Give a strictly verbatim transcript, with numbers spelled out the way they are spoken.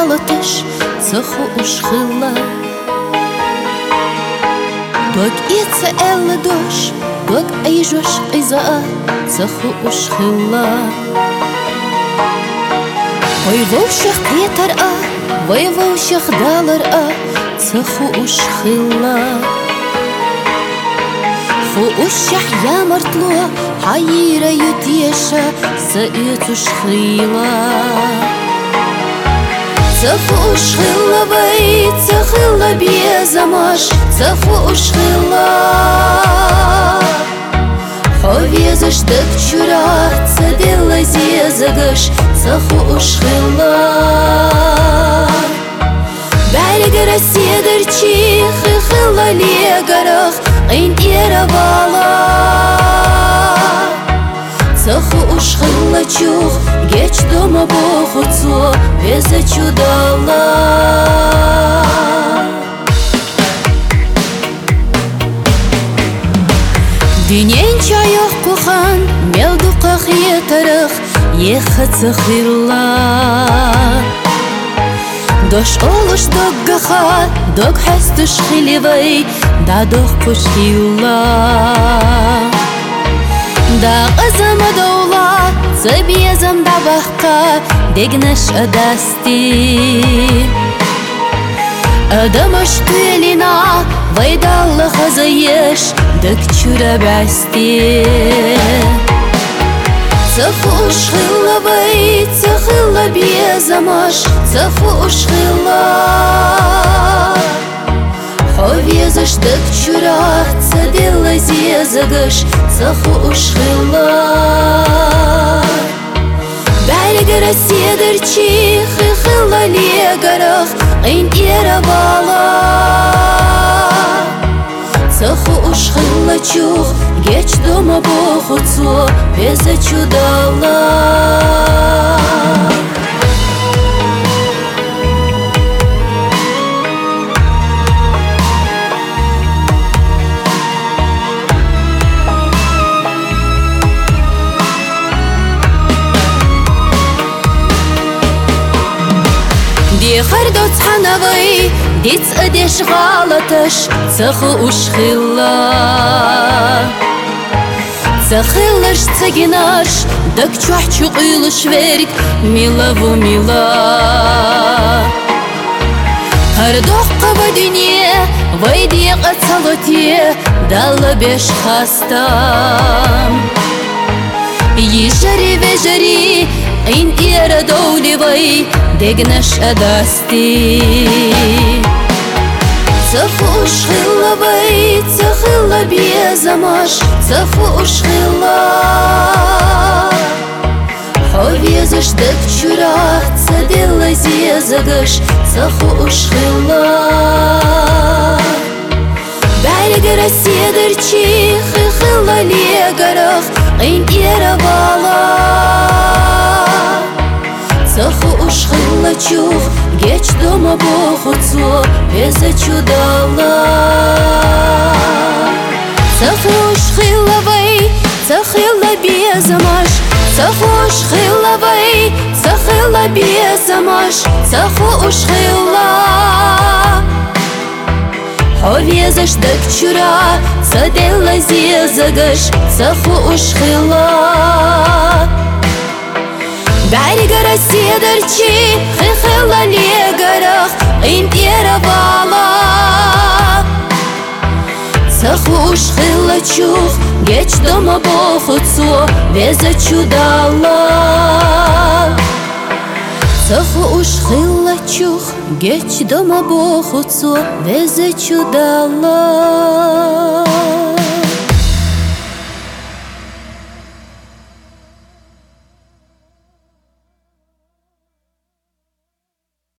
жалатыш цеху ушхыла. Дог ица элла дош, дог айжош айзаа цеху ушхыла. Воевовших кетар а, воевовших далар а цеху ушхыла. Ху ушах ямартлуа, хайра ютеша саит ушхыла. Цеху ушхыла вай, цехыла безамаш, цеху ушхыла. Ховезаш так чура, цадела зезагаш, цеху ушхыла. Бәргірі седірчі, хыхыла легарах, айн еравала. Цеху ушхыла чух, геч дома бохуцу, беза чудала. Дюнен чайох кухан, мелдуқах етарах, еха цехырла. Дош олуш дог гаха, дог хастуш хиливай, да дог пушхилла. Да азама доула, цабезам да бахка, дегнаш адасти. Адамаш туелина, вайдалла хазаеш, даг чура басти. Цеху ушхыла вай, цехыла безамаш, цеху ушхыла. Ховезаш так чура, цадела зезагаш, цеху ушхыла. Бәргірі седірчі, хыхыла легарах, айн еравала. Цеху ушхыла чух, геч дома бохуцу, беза чудала. Дихар доцханавай, диц адеш галаташ, цеху ушхыла. Цехылаш цагинаш, даг чухчу қылыш верик, милаву мила. Хардоққа ва дүние, вайдиеқ ацалотие, дала беш хастам. Ежари вежари, айн ера доуливай, дегнаш адасти. Цеху ушхыла вай, цехыла безамаш, цеху ушхыла. Ховезаш так чура, цадела зезагаш, цеху ушхыла. Бәргірі седірчі, хыхыла легарах, айн еравала. Цеху ушхыла чух, геч дома бохуцу, беза чудала. Цеху ушхыла вай, цехыла безамаш, цеху ушхыла вай, цехыла безамаш, цеху ушхыла. Ховезаш так чура, цадела зезагаш, цеху ушхыла. Бәргірі седірчі, хыхыла легарах, айн еравала. Цеху ушхыла чух, геч дома бохуцу, беза чудала. Цеху ушхыла чух, геч дома бохуцу, беза чудала.